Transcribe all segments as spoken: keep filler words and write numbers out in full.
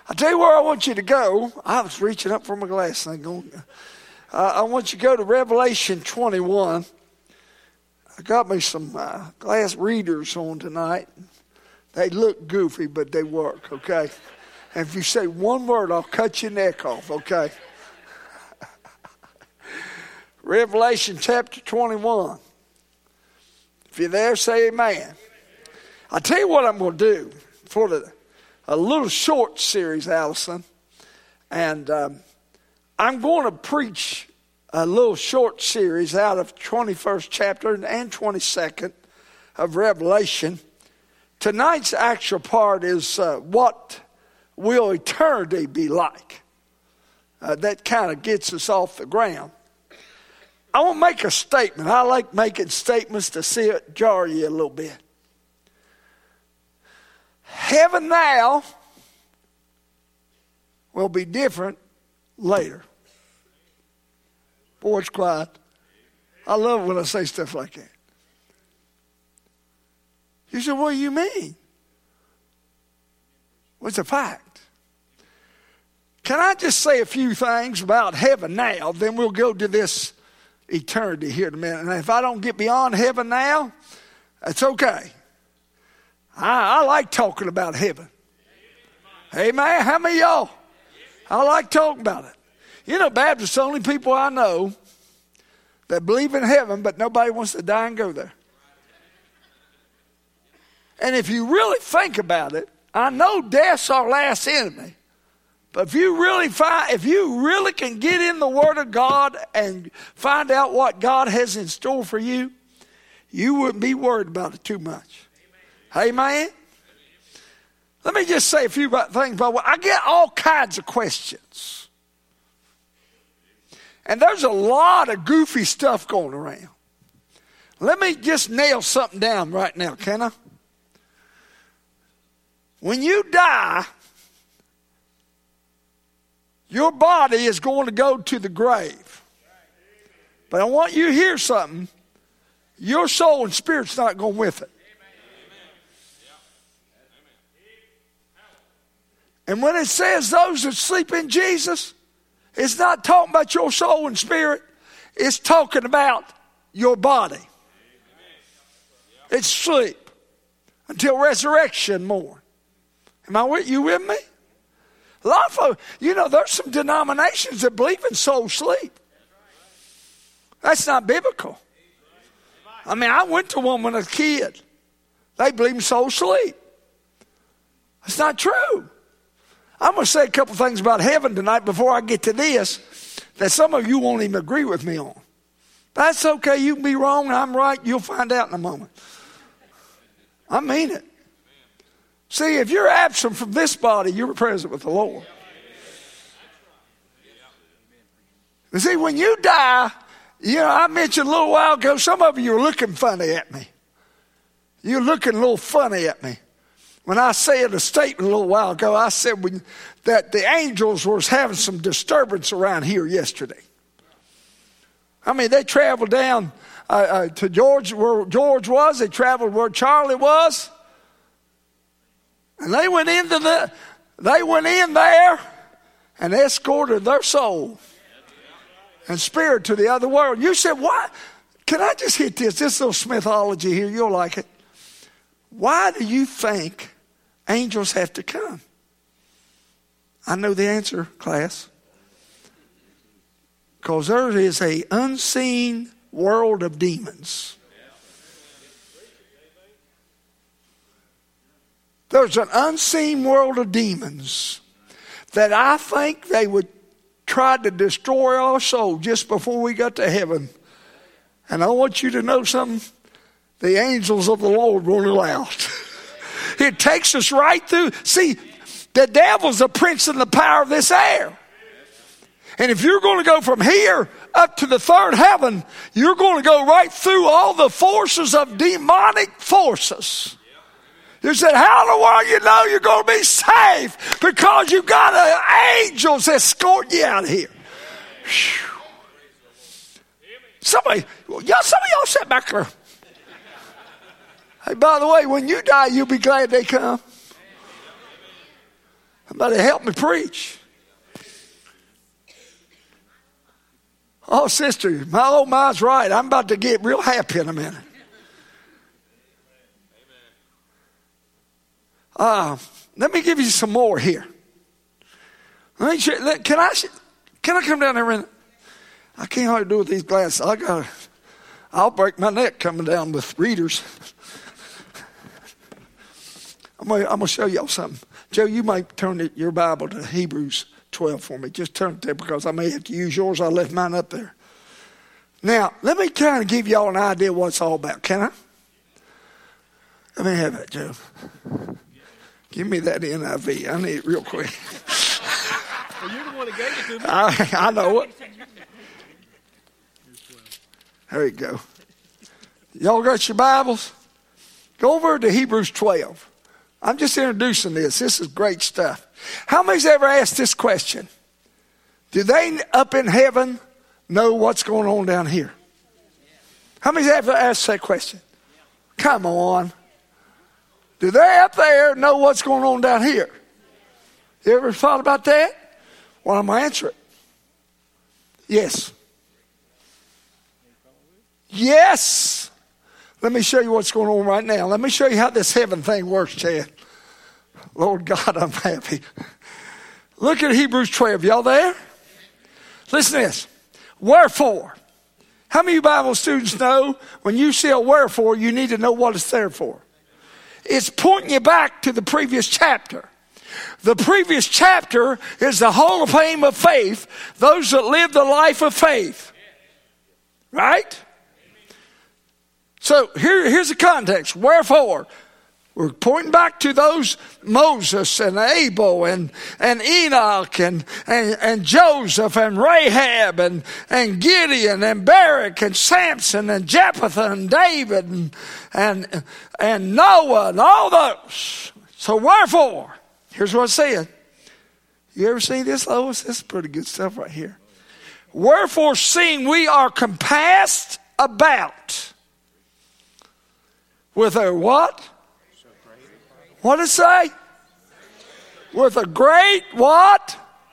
I'll tell you where I want you to go. I was reaching up for my glass thing. Going, uh, I want you to go to Revelation twenty-one. I got me some uh, glass readers on tonight. They look goofy, but they work, okay? And if you say one word, I'll cut your neck off, okay? Revelation chapter twenty-one. If you're there, say amen. I'll tell you what I'm going to do for the a little short series, Allison. And um, I'm going to preach a little short series out of twenty-first chapter and twenty-second of Revelation. Tonight's actual part is uh, what will eternity be like? Uh, that kind of gets us off the ground. I want to make a statement. I like making statements to see it jar you a little bit. Heaven now will be different later. Boy, it's quiet. I love when I say stuff like that. You say, what do you mean? Well, it's a fact. Can I just say a few things about heaven now? Then we'll go to this eternity here in a minute. And if I don't get beyond heaven now, that's okay. I, I like talking about heaven. Amen. How many of y'all? I like talking about it. You know, Baptists are the only people I know that believe in heaven, but nobody wants to die and go there. And if you really think about it, I know death's our last enemy. But if you really find, if you really can get in the Word of God and find out what God has in store for you, you wouldn't be worried about it too much. Amen. Amen. Let me just say a few things about what I get. All kinds of questions. And there's a lot of goofy stuff going around. Let me just nail something down right now, can I? When you die, your body is going to go to the grave. But I want you to hear something. Your soul and spirit's not going with it. And when it says those that sleep in Jesus, it's not talking about your soul and spirit. It's talking about your body. It's sleep until resurrection morn. Am I with you with me? A lot of folks, you know, there's some denominations that believe in soul sleep. That's not biblical. I mean, I went to one when I was a kid. They believe in soul sleep. That's not true. I'm going to say a couple things about heaven tonight before I get to this that some of you won't even agree with me on. That's okay. You can be wrong and I'm right. You'll find out in a moment. I mean it. See, if you're absent from this body, you're present with the Lord. You see, when you die, you know, I mentioned a little while ago, some of you are looking funny at me. You're looking a little funny at me. When I said a statement a little while ago, I said when, that the angels was having some disturbance around here yesterday. I mean, they traveled down uh, uh, to George, where George was. They traveled where Charlie was. And they went into the, they went in there and escorted their soul and spirit to the other world. You said, why? Can I just hit this? This little Smithology here. You'll like it. Why do you think angels have to come? I know the answer, class. Because there is an unseen world of demons. There's an unseen world of demons that I think they would try to destroy our soul just before we got to heaven. And I want you to know something. The angels of the Lord won't allow it. It takes us right through. See, the devil's the prince and the power of this air. And if you're going to go from here up to the third heaven, you're going to go right through all the forces of demonic forces. You said, how in the world you know you're going to be safe? Because you got uh, angels escorting you out of here. Whew. Somebody, y'all, some of y'all sit back there. Hey, by the way, when you die, you'll be glad they come. Somebody help me preach. Oh, sister, my old mind's right. I'm about to get real happy in a minute. Uh, let me give you some more here. Let me show, let, can I can I come down there and I can't hardly do with these glasses. I got I'll break my neck coming down with readers. I'm gonna, I'm gonna show y'all something. Joe, you might turn your Bible to Hebrews twelve for me. Just turn it there because I may have to use yours. I left mine up there. Now, let me kind of give y'all an idea what it's all about. Can I? Let me have that, Joe. Give me that N I V. I need it real quick. Well, you're the one that gave it to me. I, I know it. There you go. Y'all got your Bibles? Go over to Hebrews twelve. I'm just introducing this. This is great stuff. How many's ever asked this question? Do they up in heaven know what's going on down here? How many's ever asked that question? Come on. Do they up there know what's going on down here? You ever thought about that? Well, I'm going to answer it. Yes. Yes. Let me show you what's going on right now. Let me show you how this heaven thing works, Chad. Lord God, I'm happy. Look at Hebrews twelve. Y'all there? Listen to this. Wherefore. How many of you Bible students know when you see a wherefore, you need to know what it's there for? It's pointing you back to the previous chapter. The previous chapter is the Hall of Fame of faith, those that live the life of faith. Right? So here, here's the context. Wherefore, we're pointing back to those Moses and Abel and, and Enoch and, and, and Joseph and Rahab and, and Gideon and Barak and Samson and Jephthah and David and, and, and Noah and all those. So wherefore, here's what it said. You ever seen this, Lois? This is pretty good stuff right here. Wherefore, seeing we are compassed about with a what? What did it say? With a great what?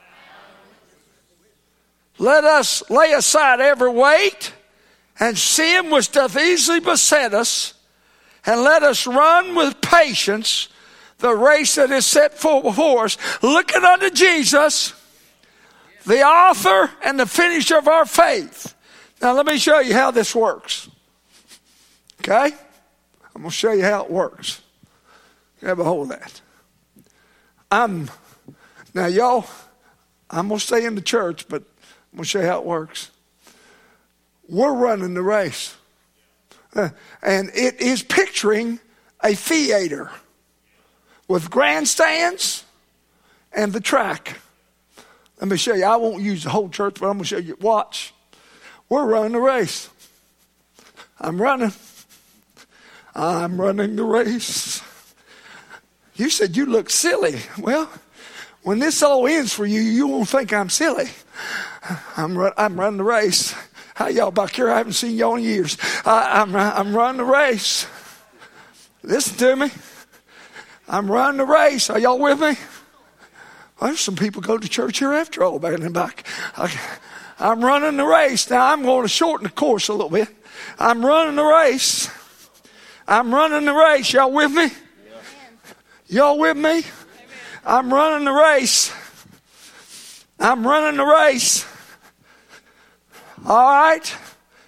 Let us lay aside every weight and sin which doth easily beset us, and let us run with patience the race that is set before us, looking unto Jesus, the author and the finisher of our faith. Now let me show you how this works. Okay? I'm going to show you how it works. Grab a hold of that. I'm, now y'all, I'm going to stay in the church, but I'm going to show you how it works. We're running the race. Uh, and it is picturing a theater with grandstands and the track. Let me show you. I won't use the whole church, but I'm going to show you. Watch. We're running the race. I'm running. I'm running the race. You said you look silly. Well, when this all ends for you, you won't think I'm silly. I'm run, I'm running the race. How y'all back here? I haven't seen y'all in years. I, I'm I'm running the race. Listen to me. I'm running the race. Are y'all with me? Well, there's some people go to church here after all, back in the back. I, I'm running the race. Now I'm going to shorten the course a little bit. I'm running the race. I'm running the race. Y'all with me? Y'all with me? I'm running the race. I'm running the race. All right.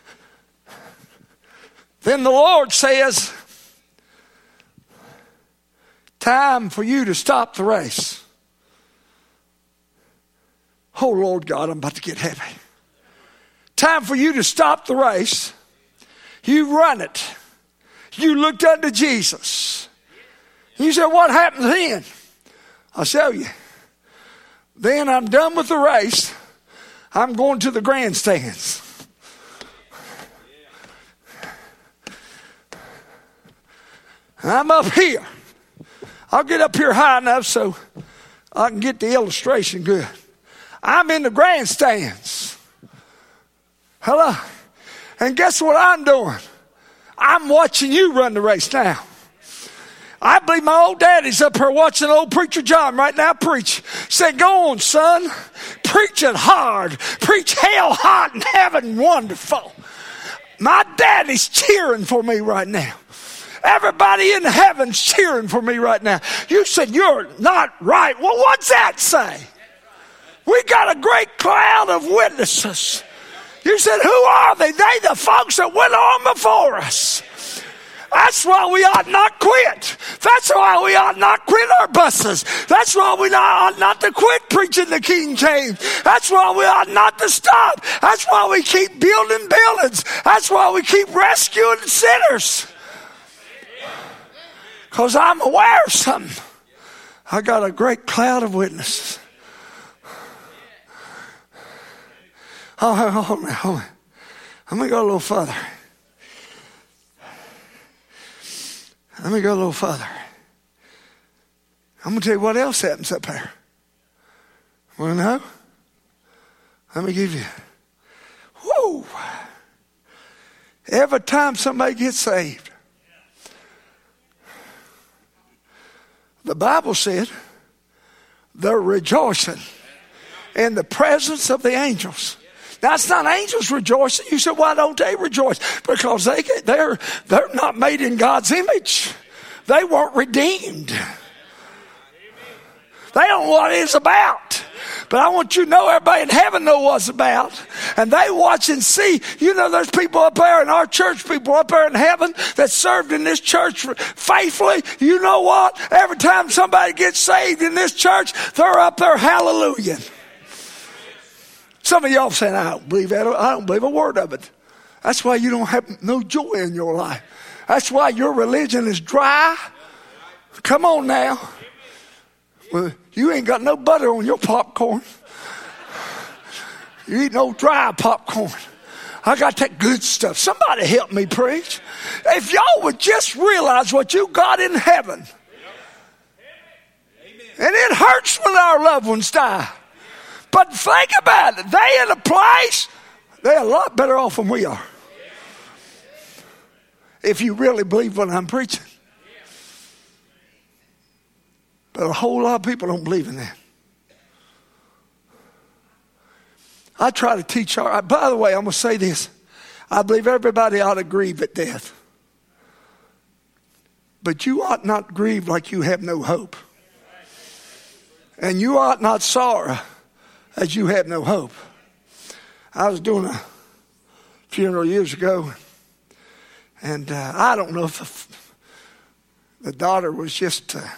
Then the Lord says, time for you to stop the race. Oh, Lord God, I'm about to get heavy. Time for you to stop the race. You run it. You looked unto Jesus. You said, what happens then? I'll show you. Then I'm done with the race. I'm going to the grandstands. I'm up here. I'll get up here high enough so I can get the illustration good. I'm in the grandstands. Hello. And guess what I'm doing? I'm watching you run the race now. I believe my old daddy's up here watching old preacher John right now preach. Said, go on, son. Preach it hard. Preach hell hot and heaven wonderful. My daddy's cheering for me right now. Everybody in heaven's cheering for me right now. You said you're not right. Well, what's that say? We got a great cloud of witnesses. You said, who are they? They the folks that went on before us. That's why we ought not quit. That's why we ought not quit our buses. That's why we ought not to quit preaching the King James. That's why we ought not to stop. That's why we keep building buildings. That's why we keep rescuing sinners. Because I'm aware of something. I got a great cloud of witnesses. Oh, hold on, hold on. Let me go a little further. Let me go a little further. I'm going to tell you what else happens up here. Want to know? Let me give you. Whoa. Every time somebody gets saved, the Bible said they're rejoicing in the presence of the angels. Now, it's not angels rejoicing. You said, why don't they rejoice? Because they, they're, they're not made in God's image. They weren't redeemed. They don't know what it's about. But I want you to know everybody in heaven know what it's about. And they watch and see. You know, there's people up there in our church, people up there in heaven that served in this church faithfully. You know what? Every time somebody gets saved in this church, they're up there hallelujah. Some of y'all saying, I don't believe that. I don't believe a word of it. That's why you don't have no joy in your life. That's why your religion is dry. Come on now. Well, you ain't got no butter on your popcorn. You eat no dry popcorn. I got that good stuff. Somebody help me preach. If y'all would just realize what you got in heaven. And it hurts when our loved ones die. But think about it. They in a place, they're a lot better off than we are. If you really believe what I'm preaching. But a whole lot of people don't believe in that. I try to teach our, by the way, I'm going to say this. I believe everybody ought to grieve at death. But you ought not grieve like you have no hope. And you ought not sorrow as you have no hope. I was doing a funeral years ago, and uh, I don't know if the, the daughter was just uh,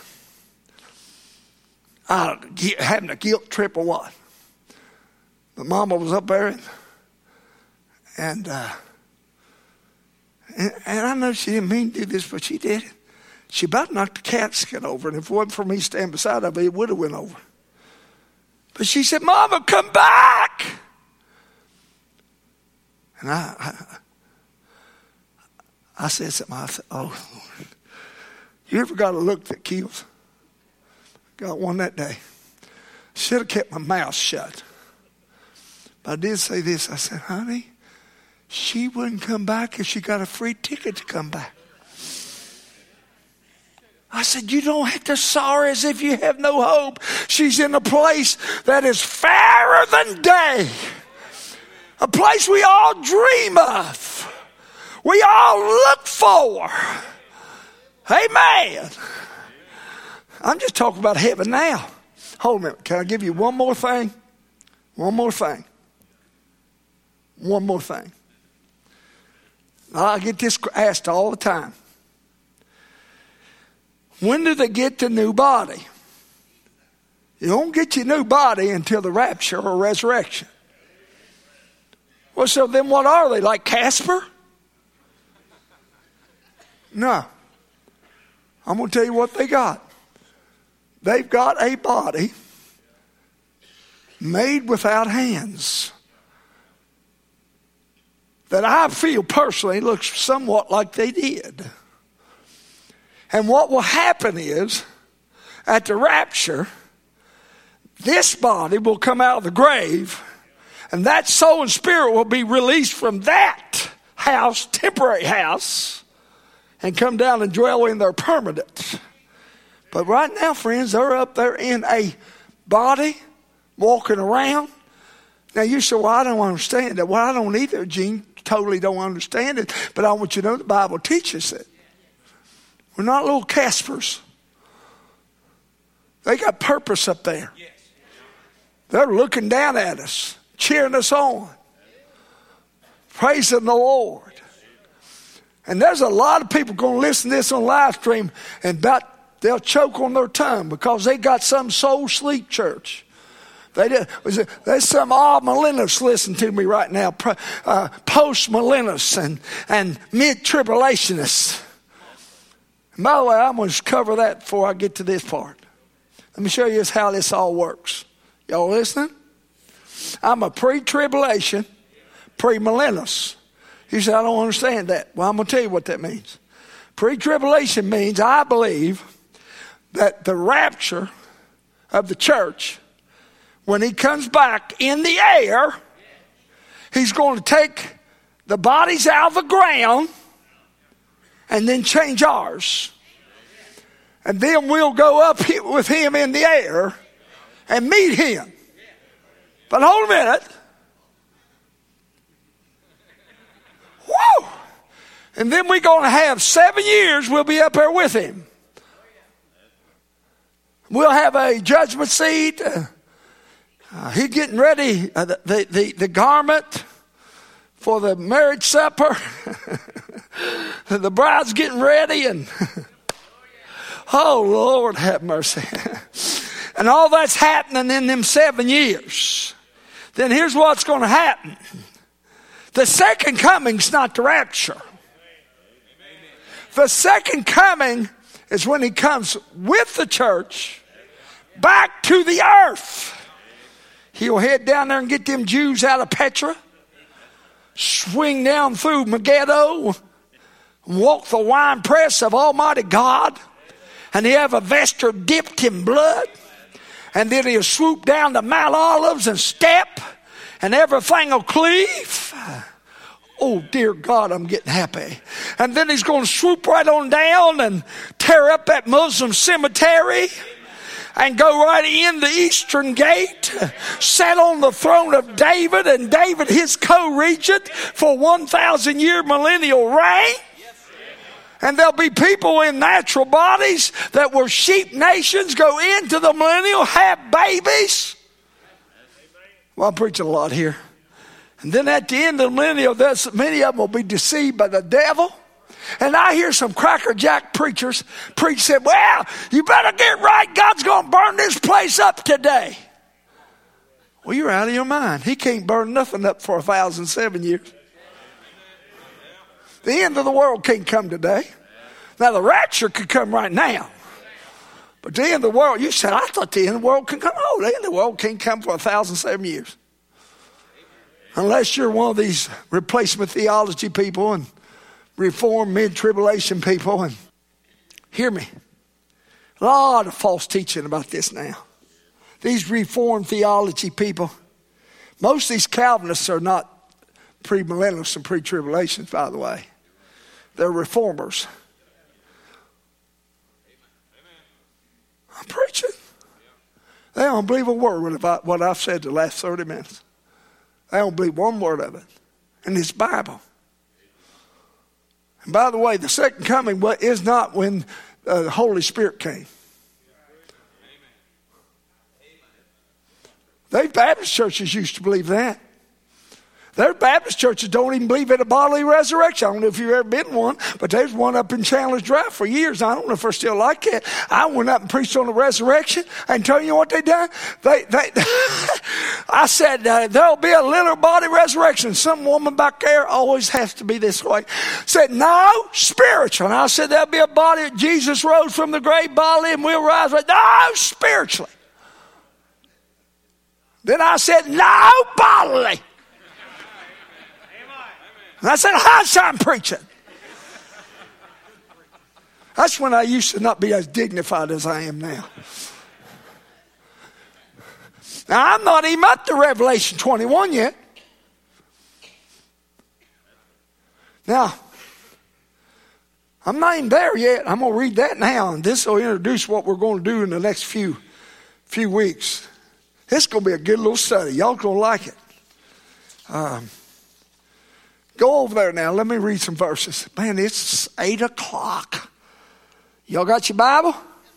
uh, having a guilt trip or what. But Mama was up there, and and, uh, and and I know she didn't mean to do this, but she did it. She about knocked the casket over, and if it wasn't for me standing beside her, it would have went over. But she said, Mama, come back. And I, I, I said something. I said, oh, Lord. You ever got a look that kills? Got one that day. Should have kept my mouth shut. But I did say this. I said, honey, she wouldn't come back if she got a free ticket to come back. I said, you don't have to sorrow as if you have no hope. She's in a place that is fairer than day. A place we all dream of. We all look for. Amen. I'm just talking about heaven now. Hold a minute. Can I give you one more thing? One more thing. One more thing. I get this asked all the time. When do they get the new body? You don't get your new body until the rapture or resurrection. Well, so then what are they, like Casper? No. I'm going to tell you what they got. They've got a body made without hands that I feel personally looks somewhat like they did. And what will happen is, at the rapture, this body will come out of the grave, and that soul and spirit will be released from that house, temporary house, and come down and dwell in their permanent. But right now, friends, they're up there in a body, walking around. Now you say, well, I don't understand that. Well, I don't either, Gene. Totally don't understand it. But I want you to know the Bible teaches it. We're not little Caspers. They got purpose up there. They're looking down at us, cheering us on, praising the Lord. And there's a lot of people going to listen to this on live stream and about they'll choke on their tongue because they got some soul sleep church. They did, there's some all millennials listen to me right now, uh, post millennials and, and mid tribulationists. By the way, I'm going to cover that before I get to this part. Let me show you how this all works. Y'all listening? I'm a pre-tribulation, pre-millennials. You say, I don't understand that. Well, I'm going to tell you what that means. Pre-tribulation means I believe that the rapture of the church, when he comes back in the air, he's going to take the bodies out of the ground and then change ours. And then we'll go up with him in the air and meet him. But hold a minute. Whoa! And then we're going to have seven years we'll be up there with him. We'll have a judgment seat. Uh, uh, he's getting ready, uh, the, the, the, the garment for the marriage supper. The bride's getting ready and oh, Lord, have mercy. And all that's happening in them seven years. Then here's what's going to happen. The second coming's not the rapture. The second coming is when he comes with the church back to the earth. He'll head down there and get them Jews out of Petra, swing down through Megiddo, walk the wine press of Almighty God, and he'll have a vesture dipped in blood, and then he'll swoop down to Mount Olives and step, and everything will cleave. Oh, dear God, I'm getting happy. And then he's going to swoop right on down and tear up that Muslim cemetery and go right in the eastern gate, sat on the throne of David, and David his co-regent for one thousand year millennial reign. And there'll be people in natural bodies that were sheep nations go into the millennial, have babies. Well, I'm preaching a lot here. And then at the end of the millennial, there's, many of them will be deceived by the devil. And I hear some crackerjack preachers preach, said, well, you better get right. God's going to burn this place up today. Well, you're out of your mind. He can't burn nothing up for a thousand seven years. The end of the world can't come today. Now, the rapture could come right now. But the end of the world, you said, I thought the end of the world could come. Oh, the end of the world can't come for a thousand seven years. Unless you're one of these replacement theology people and reform mid-tribulation people. And hear me. A lot of false teaching about this now. These reformed theology people. Most of these Calvinists are not pre-millennialists and pre-tribulations, by the way. They're reformers. I'm preaching. They don't believe a word of what I've said the last thirty minutes. They don't believe one word of it. And it's Bible. And by the way, the second coming is not when uh, the Holy Spirit came. They Baptist churches used to believe that. Their Baptist churches don't even believe in a bodily resurrection. I don't know if you've ever been in one, but there's one up in Chandler's Drive for years. I don't know if they're still like that. I went up and preached on the resurrection, and tell you what they done. They, they, I said uh, there'll be a little body resurrection. Some woman back there always has to be this way. Said no, spiritual. And I said there'll be a body. Jesus rose from the grave bodily, and we'll rise. No, spiritually. Then I said no, bodily. And I said, hush, I'm preaching. That's when I used to not be as dignified as I am now. Now, I'm not even up to Revelation twenty-one yet. Now, I'm not even there yet. I'm going to read that now, and this will introduce what we're going to do in the next few, few weeks. It's going to be a good little study. Y'all going to like it. Um, go over there now. Let me read some verses. Man, it's eight o'clock. Y'all got your Bible?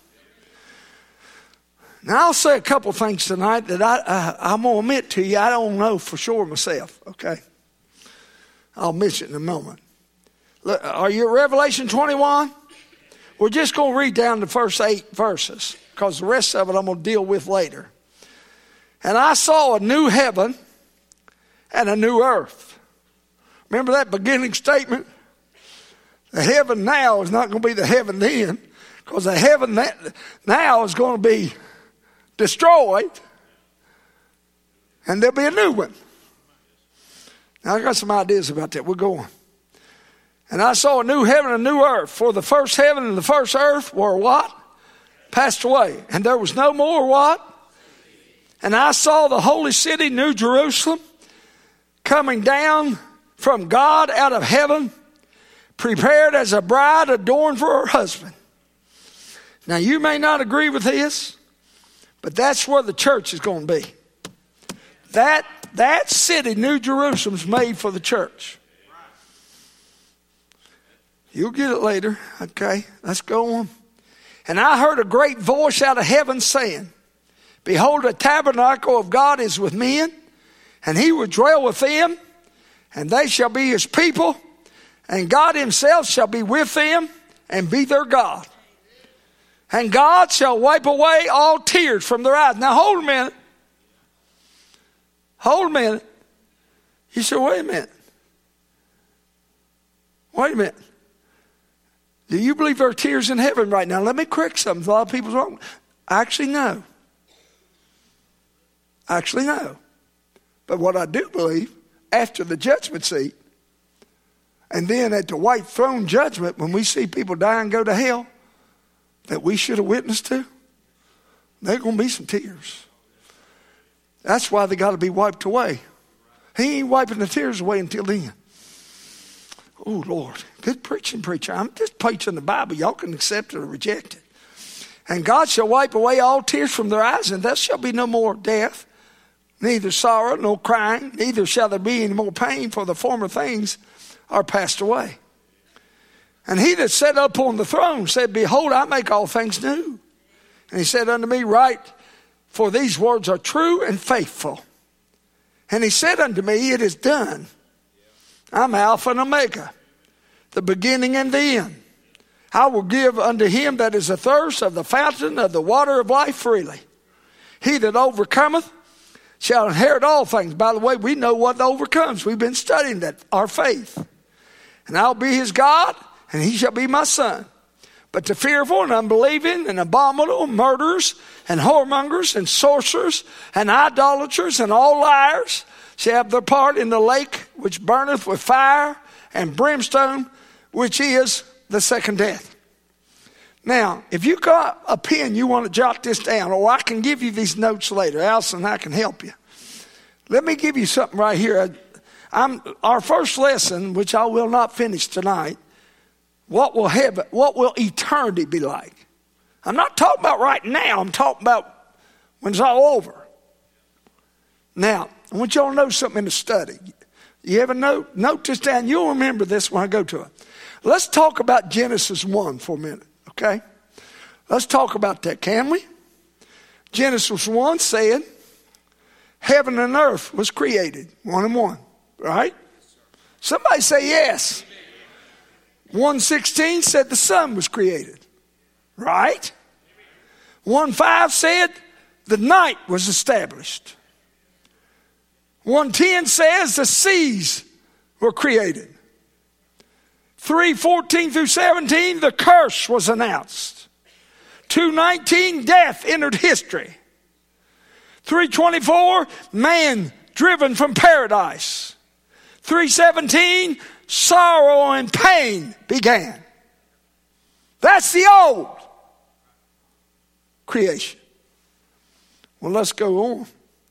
Now, I'll say a couple things tonight that I, uh, I'm going to admit to you, I don't know for sure myself, okay? I'll mention it in a moment. Look, are you at Revelation twenty-one? We're just going to read down the first eight verses because the rest of it I'm going to deal with later. And I saw a new heaven and a new earth. Remember that beginning statement? The heaven now is not going to be the heaven then, because the heaven now is going to be destroyed, and there'll be a new one. Now I got some ideas about that. We're going. And I saw a new heaven and a new earth. For the first heaven and the first earth were what? Passed away. And there was no more what? And I saw the holy city, New Jerusalem, coming down from God out of heaven, prepared as a bride adorned for her husband. Now you may not agree with this, but that's where the church is going to be. That, that city, New Jerusalem, is made for the church. You'll get it later. Okay, let's go on. And I heard a great voice out of heaven saying, behold, the tabernacle of God is with men, and he will dwell with them, and they shall be his people, and God himself shall be with them and be their God. And God shall wipe away all tears from their eyes. Now hold a minute. Hold a minute. You said, wait a minute. Wait a minute. Do you believe there are tears in heaven right now? Let me correct something. A lot of people's wrong. Actually, no. Actually, no. But what I do believe, after the judgment seat, and then at the white throne judgment, when we see people die and go to hell, that we should have witnessed to, there are going to be some tears. That's why they got to be wiped away. He ain't wiping the tears away until then. Oh, Lord. Good preaching, preacher. I'm just preaching the Bible. Y'all can accept it or reject it. And God shall wipe away all tears from their eyes, and there shall be no more death, neither sorrow nor crying, neither shall there be any more pain, for the former things are passed away. And he that sat up on the throne said, behold, I make all things new. And he said unto me, write, for these words are true and faithful. And he said unto me, it is done. I'm Alpha and Omega, the beginning and the end. I will give unto him that is athirst of the fountain of the water of life freely. He that overcometh shall inherit all things. By the way, we know what overcomes. We've been studying that, our faith. And I'll be his God, and he shall be my son. But the fearful and unbelieving and abominable, murderers and whoremongers and sorcerers and idolaters and all liars shall have their part in the lake which burneth with fire and brimstone, which is the second death. Now, if you got a pen, you want to jot this down, or I can give you these notes later. Allison and I can help you. Let me give you something right here. I'm, our first lesson, which I will not finish tonight, what will heaven, what will eternity be like? I'm not talking about right now. I'm talking about when it's all over. Now, I want y'all to know something in the study. You ever note, note this down? You'll remember this when I go to it. Let's talk about Genesis one for a minute, okay? Let's talk about that, can we? Genesis one said, heaven and earth was created, one and one, right? Somebody say yes. one sixteen said the sun was created, right? one five said the night was established. one ten says the seas were created. three fourteen through seventeen, the curse was announced. two nineteen, death entered history. three twenty-four, man driven from paradise. three seventeen, sorrow and pain began. That's the old creation. Well, let's go on.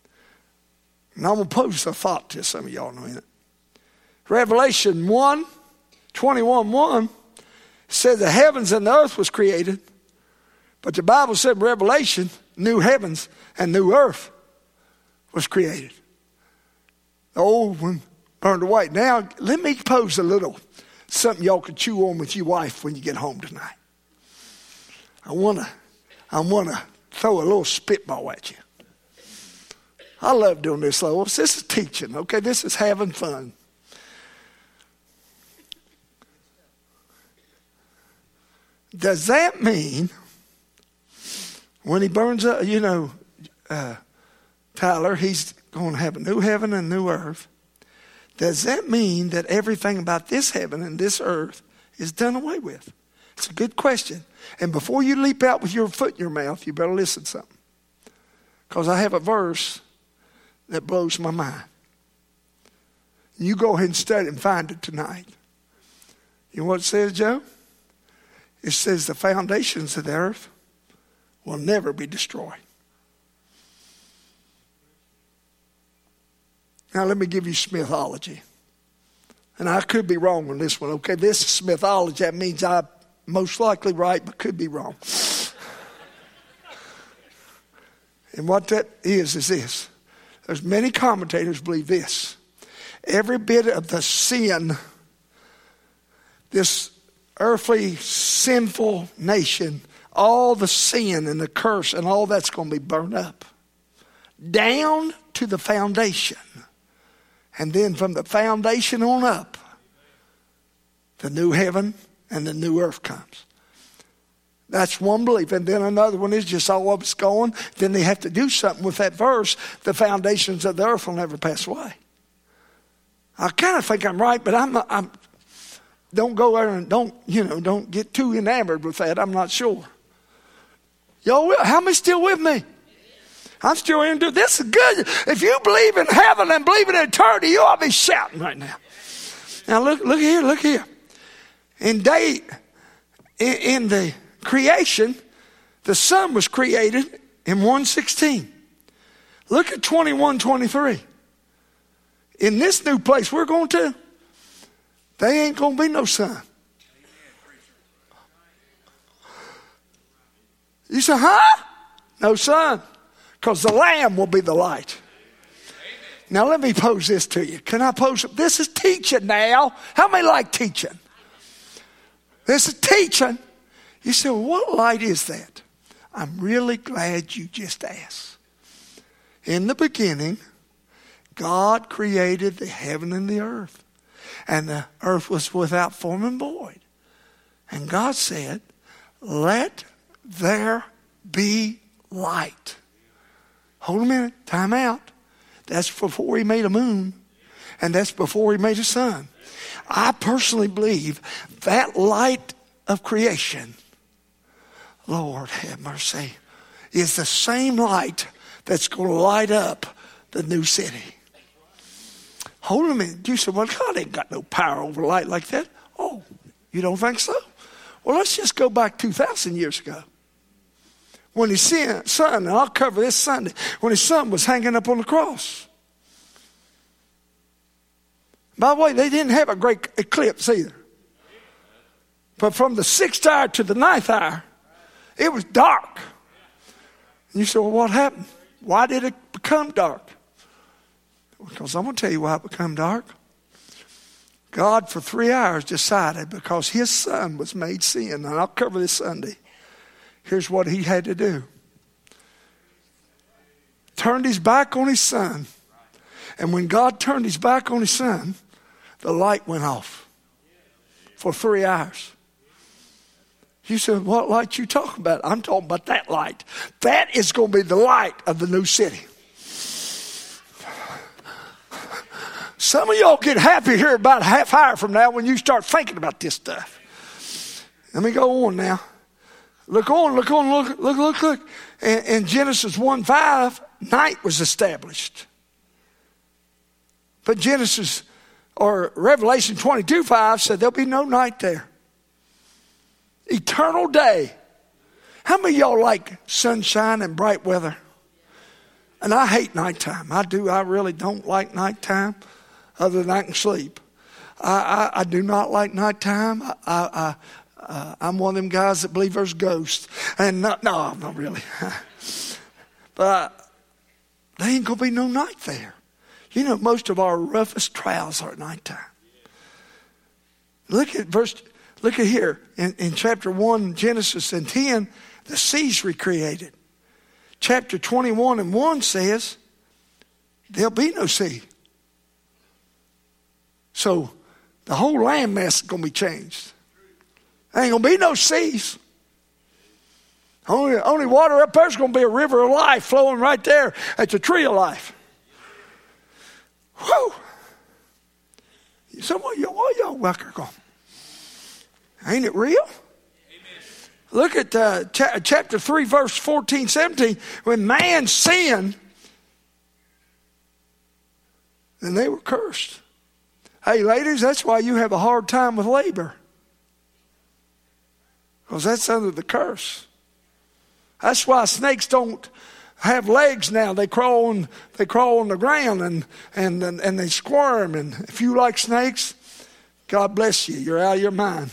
And I'm going to pose a thought to some of y'all in a minute. Revelation one, twenty-one, one said the heavens and the earth was created. But the Bible said in Revelation, new heavens and new earth was created. The old one burned away. Now, let me pose a little something y'all can chew on with your wife when you get home tonight. I want to I want to throw a little spitball at you. I love doing this, though. This is teaching, okay? This is having fun. Does that mean when he burns up, you know, uh, Tyler, he's going to have a new heaven and new earth. Does that mean that everything about this heaven and this earth is done away with? It's a good question. And before you leap out with your foot in your mouth, you better listen to something. Because I have a verse that blows my mind. You go ahead and study and find it tonight. You know what it says, Joe? It says the foundations of the earth will never be destroyed. Now let me give you Smithology. And I could be wrong on this one, okay? This is Smithology. That means I'm most likely right, but could be wrong. And what that is, is this. There's many commentators believe this. Every bit of the sin, this earthly sinful nation, all the sin and the curse and all that's going to be burned up. Down to the foundation. And then from the foundation on up, the new heaven and the new earth comes. That's one belief. And then another one is just all of it's going. Then they have to do something with that verse. The foundations of the earth will never pass away. I kind of think I'm right, but I'm, I'm don't go there and don't, you know, don't get too enamored with that. I'm not sure. Y'all, how many still with me? I'm still into this. Is good. If you believe in heaven and believe in eternity, you ought to be shouting right now. Now look, look here, look here. In day, in, in the creation, the sun was created in one sixteen. Look at twenty-one twenty-three. In this new place we're going to, there ain't going to be no sun. You say, huh? No sun. Because the Lamb will be the light. Now let me pose this to you. Can I pose it? This is teaching now. How many like teaching? This is teaching. You say, well, what light is that? I'm really glad you just asked. In the beginning, God created the heaven and the earth. And the earth was without form and void. And God said, let there be light. Hold a minute. Time out. That's before he made a moon. And that's before he made a sun. I personally believe that light of creation, Lord have mercy, is the same light that's going to light up the new city. Hold a minute. You said, well, God ain't got no power over light like that. Oh, you don't think so? Well, let's just go back two thousand years ago. When his son, and I'll cover this Sunday, when his son was hanging up on the cross. By the way, they didn't have a great eclipse either. But from the sixth hour to the ninth hour, it was dark. And you say, well, what happened? Why did it become dark? Because I'm going to tell you why it became dark. God, for three hours, decided because his son was made sin, and I'll cover this Sunday. Here's what he had to do. Turned his back on his son. And when God turned his back on his son, the light went off for three hours. You said, what light you talking about? I'm talking about that light. That is going to be the light of the new city. Some of y'all get happy here about a half hour from now when you start thinking about this stuff. Let me go on now. Look on, look on, look, look, look, look. In, in Genesis one five, night was established. But Genesis, or Revelation twenty-two five said there'll be no night there. Eternal day. How many of y'all like sunshine and bright weather? And I hate nighttime. I do. I really don't like nighttime other than I can sleep. I, I, I do not like nighttime. I, I, Uh, I'm one of them guys that believe there's ghosts. And not, no, I'm not really. But there ain't going to be no night there. You know, most of our roughest trials are at nighttime. Look at verse, look at here. In, in chapter one, Genesis and ten, the sea's recreated. Chapter twenty-one and one says, there'll be no sea. So the whole land mass is going to be changed. There ain't going to be no seas. Only, only water up there is going to be a river of life flowing right there at the tree of life. Whew. So what y'all, what y'all walker going? Ain't it real? Amen. Look at uh, cha- chapter three, verse fourteen, seventeen. When man sinned, then they were cursed. Hey, ladies, that's why you have a hard time with labor. Because that's under the curse. That's why snakes don't have legs now. They crawl on, they crawl on the ground and, and, and, and they squirm. And if you like snakes, God bless you. You're out of your mind.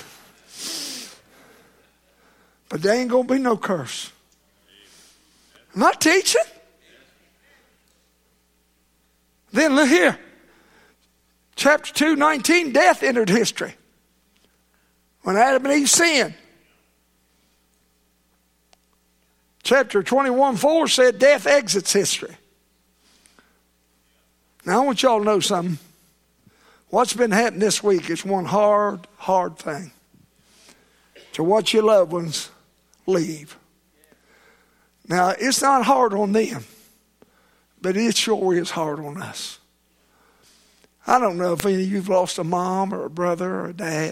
But there ain't going to be no curse. Am I teaching? Then look here. Chapter two, nineteen, death entered history. When Adam and Eve sinned. Chapter twenty-one, four said death exits history. Now I want y'all to know something. What's been happening this week is one hard, hard thing. To watch your loved ones leave. Now it's not hard on them, but it sure is hard on us. I don't know if any of you've lost a mom or a brother or a dad.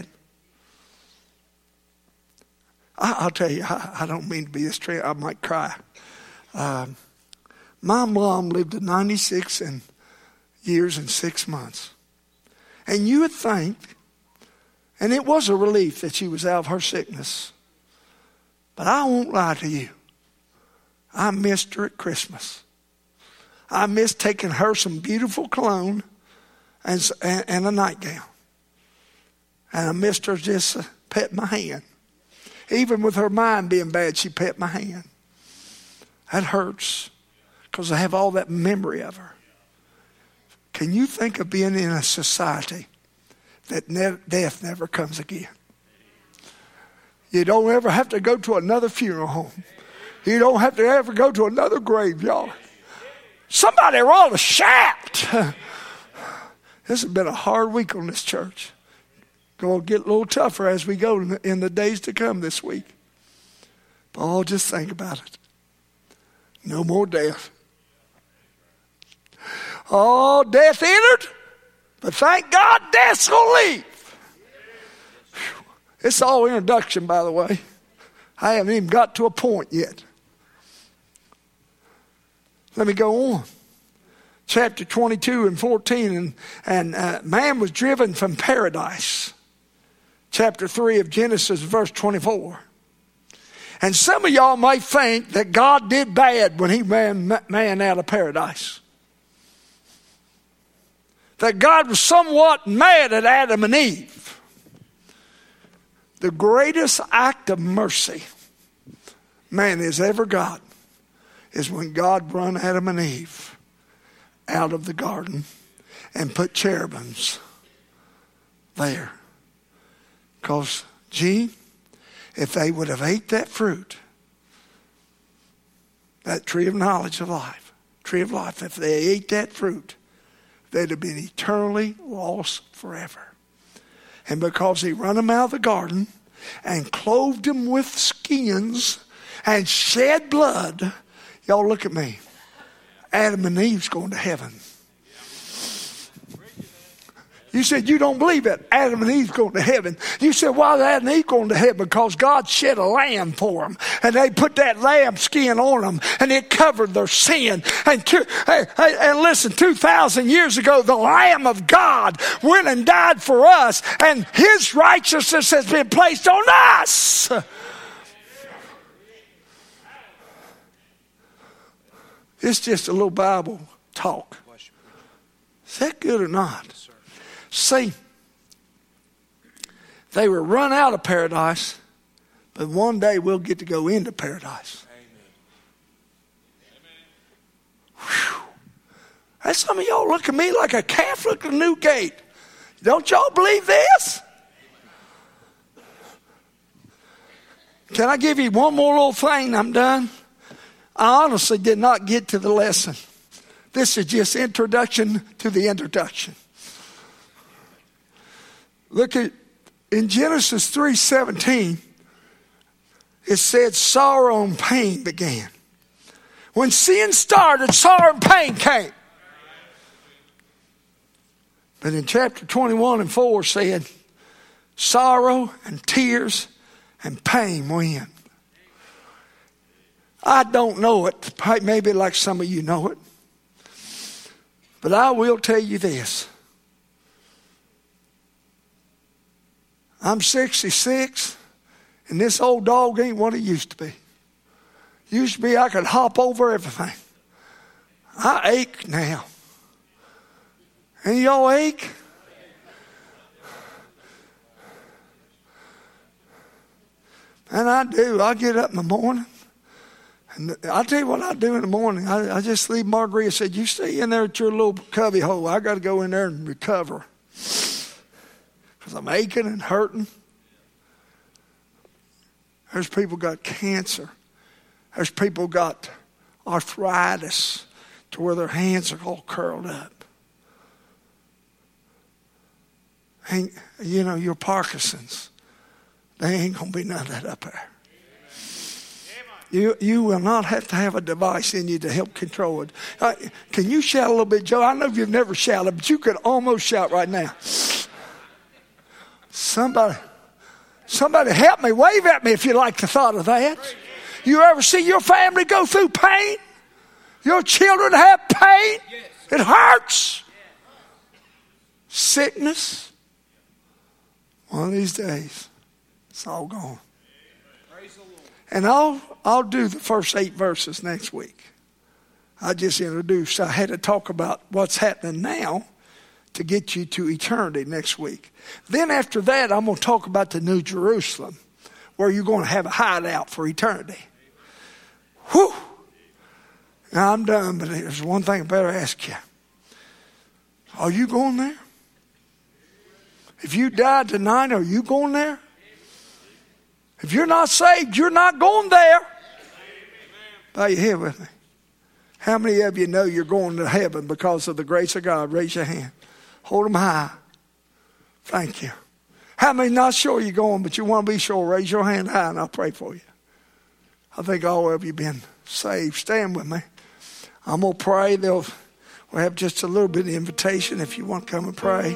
I'll tell you, I don't mean to be this straight. I might cry. Um, my mom lived to ninety-six and years and six months. And you would think, and it was a relief that she was out of her sickness. But I won't lie to you. I missed her at Christmas. I missed taking her some beautiful cologne and, and a nightgown. And I missed her just petting my hand. Even with her mind being bad, she pet my hand. That hurts because I have all that memory of her. Can you think of being in a society that ne- death never comes again? You don't ever have to go to another funeral home. You don't have to ever go to another graveyard. Somebody ought to shout. This has been a hard week on this church. Going to get a little tougher as we go in the, in the days to come this week. But oh, just think about it. No more death. Oh, death entered, but thank God death's going to leave. Whew. It's all introduction, by the way. I haven't even got to a point yet. Let me go on. Chapter twenty-two and fourteen, and, and uh, man was driven from paradise. Chapter three of Genesis, verse twenty-four. And some of y'all might think that God did bad when he ran man out of paradise. That God was somewhat mad at Adam and Eve. The greatest act of mercy man has ever got is when God run Adam and Eve out of the garden and put cherubims there. Because, gee, if they would have ate that fruit, that tree of knowledge of life, tree of life, if they ate that fruit, they'd have been eternally lost forever. And because he run them out of the garden and clothed them with skins and shed blood, y'all look at me. Adam and Eve's going to heaven. You said you don't believe it. Adam and Eve's going to heaven. You said, why is Adam and Eve going to heaven? Because God shed a lamb for them. And they put that lamb skin on them. And it covered their sin. And, two, hey, hey, and listen, two thousand years ago, the Lamb of God went and died for us. And his righteousness has been placed on us. It's just a little Bible talk. Is that good or not? See, they were run out of paradise But one day we'll get to go into paradise. Whew. That's some of y'all look at me like a calf look at a new gate. Don't y'all believe this? Can I give you one more little thing? I'm done. I honestly did not get to the lesson. This is just introduction to the introduction. Look at in Genesis three seventeen. It said sorrow and pain began. When sin started, sorrow and pain came. But in chapter twenty-one and four said, sorrow and tears and pain win. I don't know it. Maybe like some of you know it. But I will tell you this. I'm sixty-six, and this old dog ain't what it used to be. Used to be I could hop over everything. I ache now. And y'all ache? And I do. I get up in the morning. And I'll tell you what I do in the morning. I, I just leave Margarita. Said, you stay in there at your little cubby hole. I got to go in there and recover. Because I'm aching and hurting. There's people got cancer. There's people got arthritis to where their hands are all curled up. And, you know, your Parkinson's. They ain't going to be none of that up there. You you will not have to have a device in you to help control it. Uh, can you shout a little bit, Joe? I know you've never shouted, but you could almost shout right now. Somebody, somebody help me. Wave at me if you like the thought of that. You ever see your family go through pain? Your children have pain? It hurts. Sickness. One of these days, it's all gone. And I'll I'll do the first eight verses next week. I just introduced. I had to talk about what's happening now to get you to eternity next week. Then after that, I'm going to talk about the New Jerusalem, where you're going to have a hideout for eternity. Whew. Now I'm done, but there's one thing I better ask you. Are you going there? If you died tonight, are you going there? If you're not saved, you're not going there. Bow your head with me. How many of you know you're going to heaven because of the grace of God? Raise your hand. Hold them high. Thank you. How many not sure you're going, but you want to be sure? Raise your hand high and I'll pray for you. I think all of you have been saved. Stand with me. I'm going to pray. They'll, we'll have just a little bit of invitation if you want to come and pray.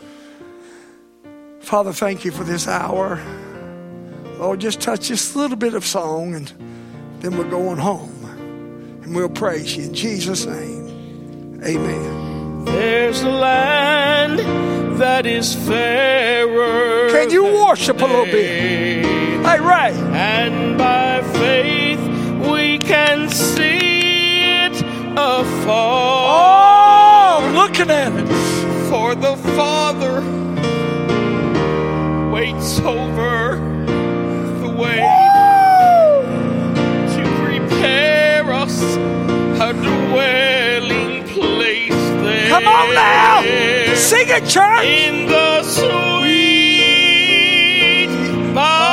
Father, thank you for this hour. Lord, just touch this little bit of song and then we're going home. And we'll praise you in Jesus' name. Amen. There's a land that is fairer. Can you worship a little bit? Hey, Ray. And by faith we can see it afar. Oh, looking at it. For the Father waits over the way to prepare us a dwelling place there. Come on now, sing it, church. In the sweet by